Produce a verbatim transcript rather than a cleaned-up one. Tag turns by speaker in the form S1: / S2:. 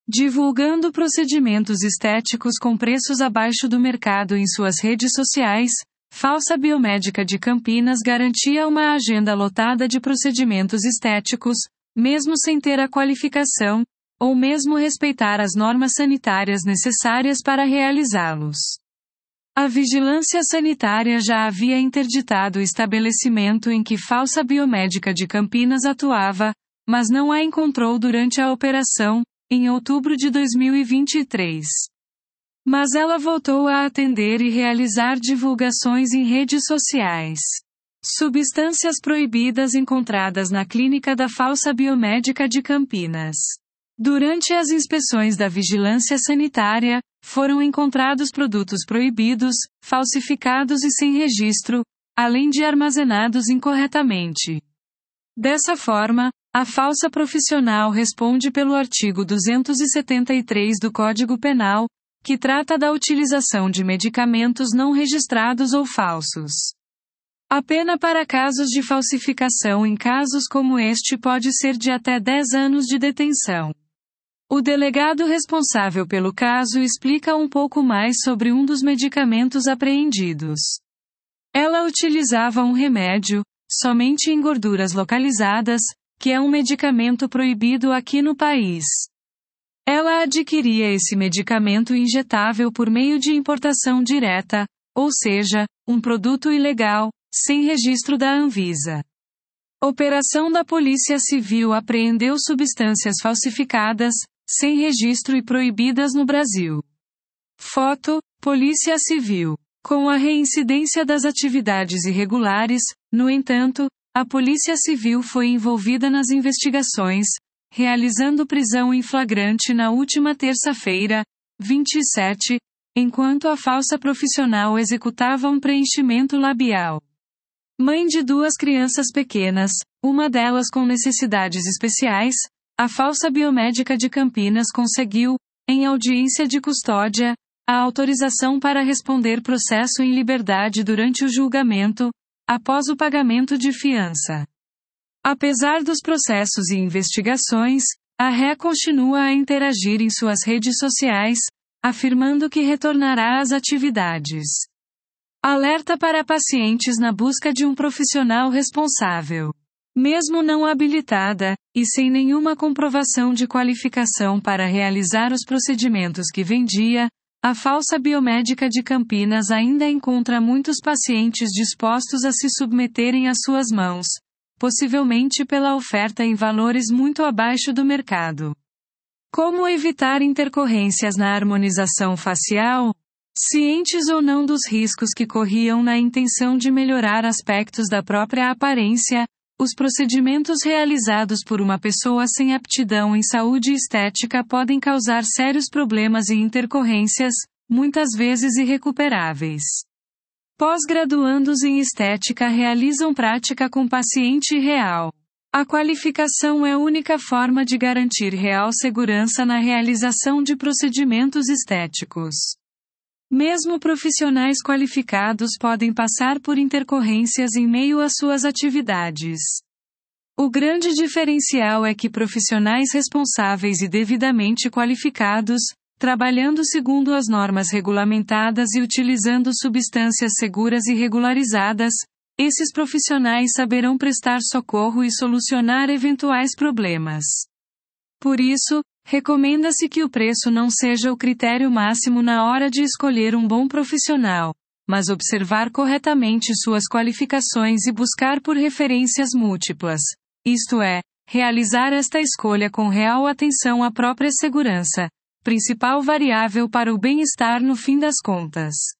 S1: Divulgando procedimentos estéticos com preços abaixo do mercado em suas redes sociais, Falsa Biomédica de Campinas garantia uma agenda lotada de procedimentos estéticos, mesmo sem ter a qualificação, ou mesmo respeitar as normas sanitárias necessárias para realizá-los. A Vigilância Sanitária já havia interditado o estabelecimento em que Falsa Biomédica de Campinas atuava, mas não a encontrou durante a operação, em outubro de dois mil e vinte e três. Mas ela voltou a atender e realizar divulgações em redes sociais. Substâncias proibidas encontradas na clínica da Falsa Biomédica de Campinas. Durante as inspeções da Vigilância Sanitária, foram encontrados produtos proibidos, falsificados e sem registro, além de armazenados incorretamente. Dessa forma, a falsa profissional responde pelo artigo duzentos e setenta e três do Código Penal, que trata da utilização de medicamentos não registrados ou falsos. A pena para casos de falsificação em casos como este pode ser de até dez anos de detenção. O delegado responsável pelo caso explica um pouco mais sobre um dos medicamentos apreendidos. Ela utilizava um remédio, somente em gorduras localizadas, que é um medicamento proibido aqui no país. Ela adquiria esse medicamento injetável por meio de importação direta, ou seja, um produto ilegal, sem registro da Anvisa. Operação da Polícia Civil apreendeu substâncias falsificadas, sem registro e proibidas no Brasil. Foto: Polícia Civil. Com a reincidência das atividades irregulares, no entanto, a Polícia Civil foi envolvida nas investigações, realizando prisão em flagrante na última terça-feira, vinte e sete, enquanto a falsa profissional executava um preenchimento labial. Mãe de duas crianças pequenas, uma delas com necessidades especiais, a Falsa Biomédica de Campinas conseguiu, em audiência de custódia, a autorização para responder processo em liberdade durante o julgamento, após o pagamento de fiança. Apesar dos processos e investigações, a ré continua a interagir em suas redes sociais, afirmando que retornará às atividades. Alerta para pacientes na busca de um profissional responsável. Mesmo não habilitada, e sem nenhuma comprovação de qualificação para realizar os procedimentos que vendia, a Falsa Biomédica de Campinas ainda encontra muitos pacientes dispostos a se submeterem às suas mãos, possivelmente pela oferta em valores muito abaixo do mercado. Como evitar intercorrências na harmonização facial? Cientes ou não dos riscos que corriam na intenção de melhorar aspectos da própria aparência, os procedimentos realizados por uma pessoa sem aptidão em saúde estética podem causar sérios problemas e intercorrências, muitas vezes irrecuperáveis. Pós-graduandos em estética realizam prática com paciente real. A qualificação é a única forma de garantir real segurança na realização de procedimentos estéticos. Mesmo profissionais qualificados podem passar por intercorrências em meio às suas atividades. O grande diferencial é que profissionais responsáveis e devidamente qualificados, trabalhando segundo as normas regulamentadas e utilizando substâncias seguras e regularizadas, esses profissionais saberão prestar socorro e solucionar eventuais problemas. Por isso, recomenda-se que o preço não seja o critério máximo na hora de escolher um bom profissional, mas observar corretamente suas qualificações e buscar por referências múltiplas, isto é, realizar esta escolha com real atenção à própria segurança, principal variável para o bem-estar no fim das contas.